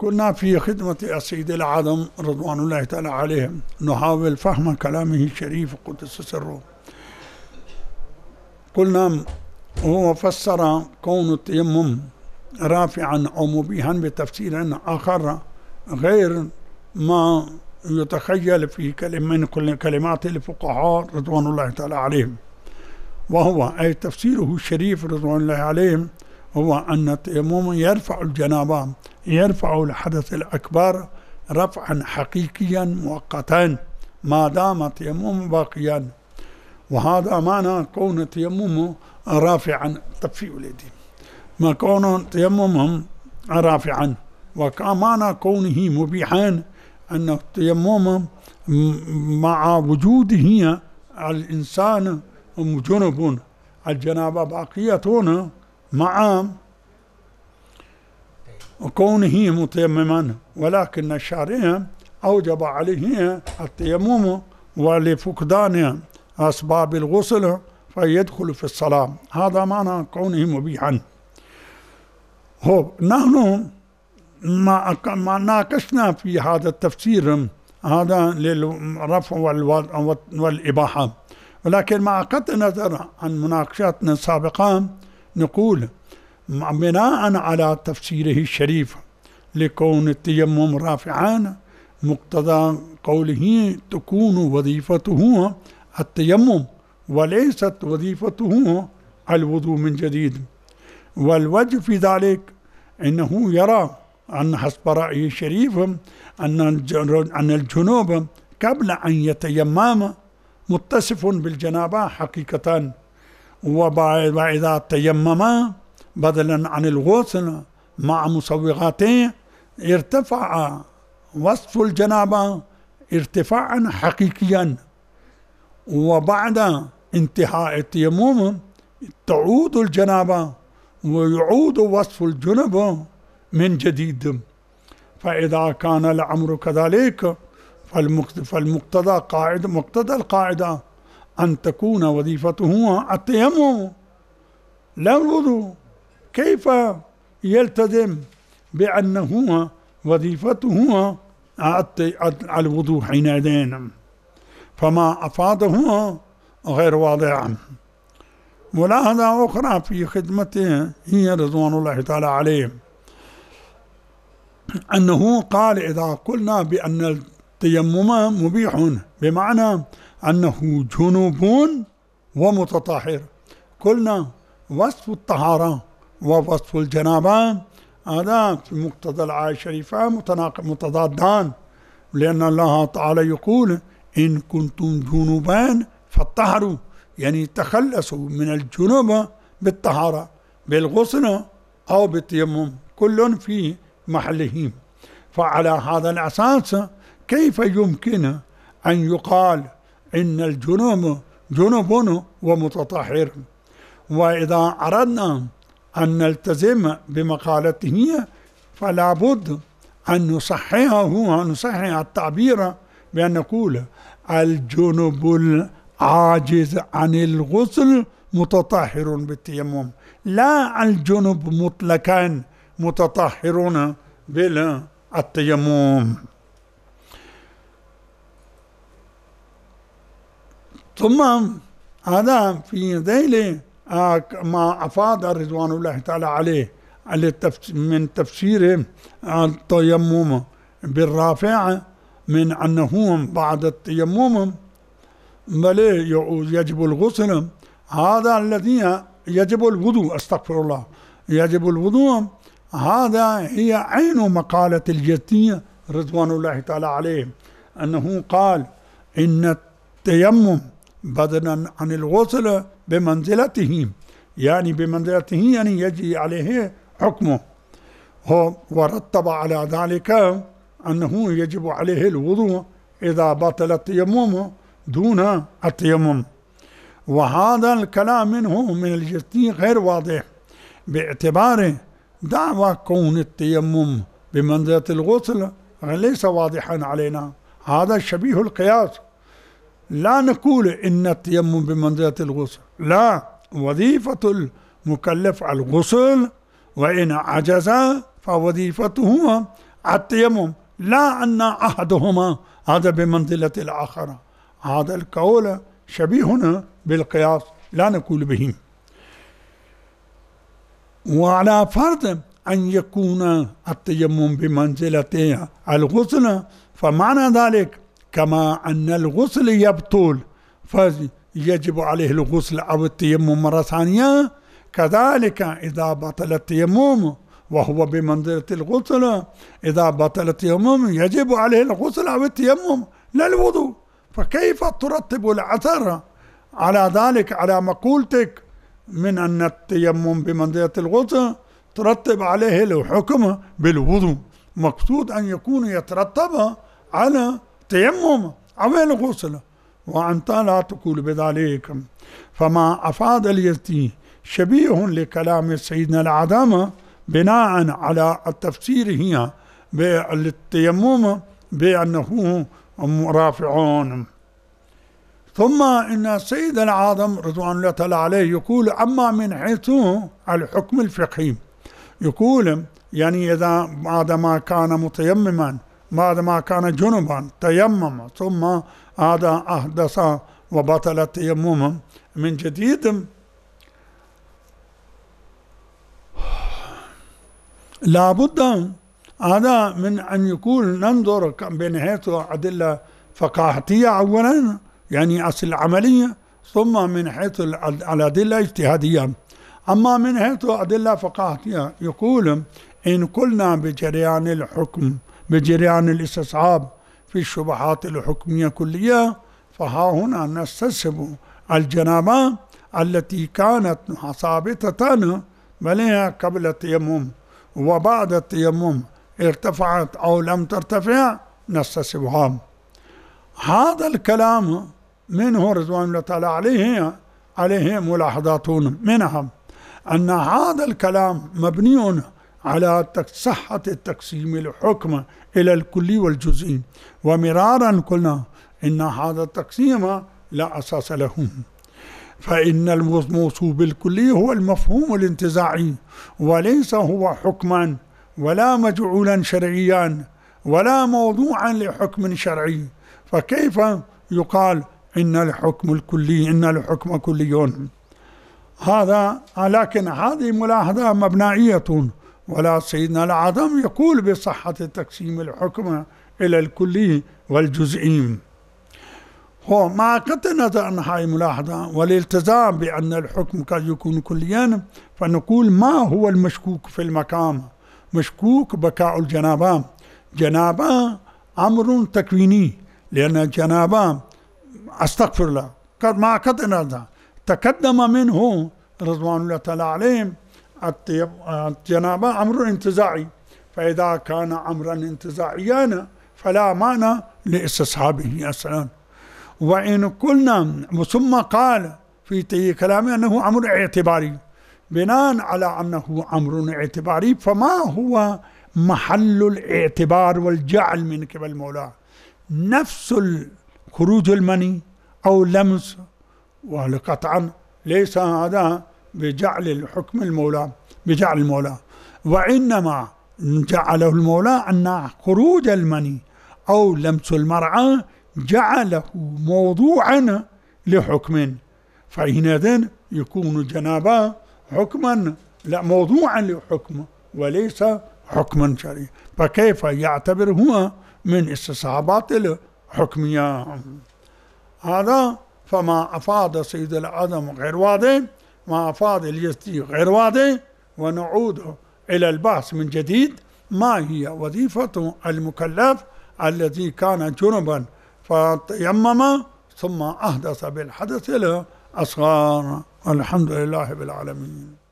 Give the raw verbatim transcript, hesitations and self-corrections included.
كنا في خدمة السيد الأعظم رضوان الله تعالى عليه نحاول فهم كلامه الشريف قدس سره. قلنا هو فسر كون التيمم رافعا أو مبيحا بتفسير آخر غير ما يتخيل في كلمة من كل كلمات الفقهاء رضوان الله تعالى عليهم، وهو أي تفسيره الشريف رضوان الله عليهم هو أن التيمم يرفع الجنابة، يرفع الحدث الأكبر رفعا حقيقيا مؤقتا ما دام التيمم باقيا. وهذا معنى كون التيمم رافعا تفي ولدي ما كون التيمم رافعا، وكمان كونه مبيحا أن التيمم مع وجوده الإنسان جنب الجنابة باقية مع كونه متيمما، ولكن الشارع أوجب عليه التيمم ولفقدان أسباب الغسل فيدخل في الصلاة. هذا معنى كونه مبيحا. هو نحن ما ما ناقشنا في هذا التفسير هذا للرفع والإباحة، ولكن مع قطع النظر عن مناقشاتنا السابقة نقول بناء على تفسيره الشريف لكون التيمم رافعا مقتضى قوله تكون وظيفته التيمم وليست وظيفته الوضوء من جديد. والوجه في ذلك أنه يرى أن حسب رأيه الشريف أن الجنوب قبل أن يتيمم متصف بالجنابة حقيقة، وإذا تيمم بدلا عن الغسل مع مسوغاته ارتفع وصف الجنابة ارتفاعا حقيقيا، وبعد انتهاء التيمم تعود الجنابة ويعود وصف الجنب من جديد. فإذا كان الأمر كذلك فالمقتضى قاعدة مقتضى القاعدة أن تكون وظيفته التيمم لا الوضوء. كيف يلتزم بأنه وظيفته الوضوء حينئذ؟ فما أفاده غير واضح. ملاحظة أخرى في خدمته هي رضوان الله تعالى عليه أنه قال إذا قلنا بأن التيمم مبيح بمعنى أنه جنوب ومتطهر، قلنا وصف الطهارة ووصف الجنابة هذا في مقتضى الآية الشريفة متضادان، لأن الله تعالى يقول إن كنتم جنوبا فاطهروا، يعني تخلصوا من الجنوب بالطهارة بالغسل أو بالتيمم كل في محله. فعلى هذا الأساس كيف يمكن أن يقال إن الجنوب جنوب ومتطهر؟ وإذا أردنا أن نلتزم بمقالته فلا بد أن نصححه نصحح التعبير بأن نقول الجنوب العاجز عن الغسل متطهر بالتيمم، لا الجنوب مطلقا متطهرون بالتيمم. ثم هذا في ذيل ما أفاد رضوان الله تعالى عليه من تفسير التيمم بالرافع من أنه بعد التيمم بل يجب الغسل، هذا الذي يجب الوضوء استغفر الله يجب الوضوء، هذا هي عين مقالة الجزية رضوان الله تعالى عليه أنه قال إن التيمم بدلا عن الغسل بمنزلته، يعني بمنزلته يعني يجري عليه حكمه، ورتب على ذلك أنه يجب عليه الوضوء إذا بطل التيمم دون التيمم. وهذا الكلام منه من الجزية غير واضح باعتبار دعوى كون التيمم بمنزلة الغسل ليس واضحا علينا، هذا شبيه القياس. لا نقول إن التيمم بمنزلة الغسل، لا، وظيفة المكلف الغسل، وإن عجز فوظيفته التيمم، لا أن أحدهما هذا بمنزلة الآخر. هذا القول شبيه بالقياس، لا نقول به. وعلى فرض أن يكون التيمم بمنزلة الغسل، فمعنى ذلك كما أن الغسل يبطل فيجب عليه الغسل أو التيمم مرة ثانية، كذلك إذا بطل التيمم وهو بمنزلة الغسل، إذا بطل التيمم يجب عليه الغسل أو التيمم لا الوضوء. فكيف ترتب الأثر على ذلك، على مقولتك من أن التيمم بمنزلة الغسل ترتب عليه الحكم بالوضوء؟ مقصود أن يكون يترتب على تيمم أو الغسل، وأنت لا تقول بذلك. فما أفاد اليزدي شبيه لكلام سيدنا العدم بناء على التفسير بالتيمم بأنه رافعون. ثم إن السيد العظم رضوان الله تعالى عليه يقول أما من حيث الحكم الفقهي، يقول يعني إذا بعد ما كان متيمما، بعد ما كان جنبا تيمم ثم هذا أحدث وبطل التيمم من جديد، لابد هذا من أن يكون ننظر من حيث أدلة فقاهية أولا، يعني أصل العملية، ثم من حيث الأدلة اجتهادية. أما من حيث أدلة فقاهية يقول إن قلنا بجريان الحكم بجريان الاستصحاب في الشبهات الحكمية كلية، فها هنا نستصحب الجنابة التي كانت ثابتة بل قبل التيمم وبعد التيمم ارتفعت أو لم ترتفع نستصحبها. هذا الكلام منه رضوان الله تعالى عليه عليه ملاحظات، منها أن هذا الكلام مبني على صحة التقسيم الحكم إلى الكلي والجزئي، ومرارا قلنا إن هذا التقسيم لا أساس له، فإن الموصوف بالكلي هو المفهوم الانتزاعي، وليس هو حكما ولا مجعولا شرعيا ولا موضوعا لحكم شرعي. فكيف يقال إن الحكم الكلي إن الحكم كلي؟ هذا لكن هذه ملاحظة مبنائية، ولا سيدنا العظم يقول بصحة تقسيم الحكم إلى الكلي والجزئي. هو ما قد نظر عن هاي ملاحظة والالتزام بأن الحكم قد يكون كليا، فنقول ما هو المشكوك في المقام؟ مشكوك بقاء الجنابة. جنابة أمر تكويني، لأن الجنابة أستغفر الله قد ما قد نظر تقدم منه رضوان الله تعالى عليهم الجنابة أمر انتزاعي، فإذا كان أمرا انتزاعيا فلا معنى لاستصحابه أصلا. وإن قلنا ثم قال في تي كلامه أنه أمر اعتباري، بناء على أنه أمر اعتباري فما هو محل الاعتبار والجعل من قبل المولى؟ نفس خروج المني أو لمس، وقطعا ليس هذا بجعل الحكم المولى بجعل المولى، وإنما جعله المولى أن خروج المني أو لمس المرأة جعله موضوعا لحكم، فحينئذ يكون الجنابة حكما لا موضوعا لحكم وليس حكما شرعي. فكيف يعتبر هو من استصحابات الحكمية؟ هذا فما أفاد سيد العظم غير واضح، ما أفاد اليزدي غير واضح. ونعود إلى البحث من جديد، ما هي وظيفة المكلف الذي كان جنبا فتيمم ثم أحدث بالحدث الأصغر؟ الحمد لله بالعالمين.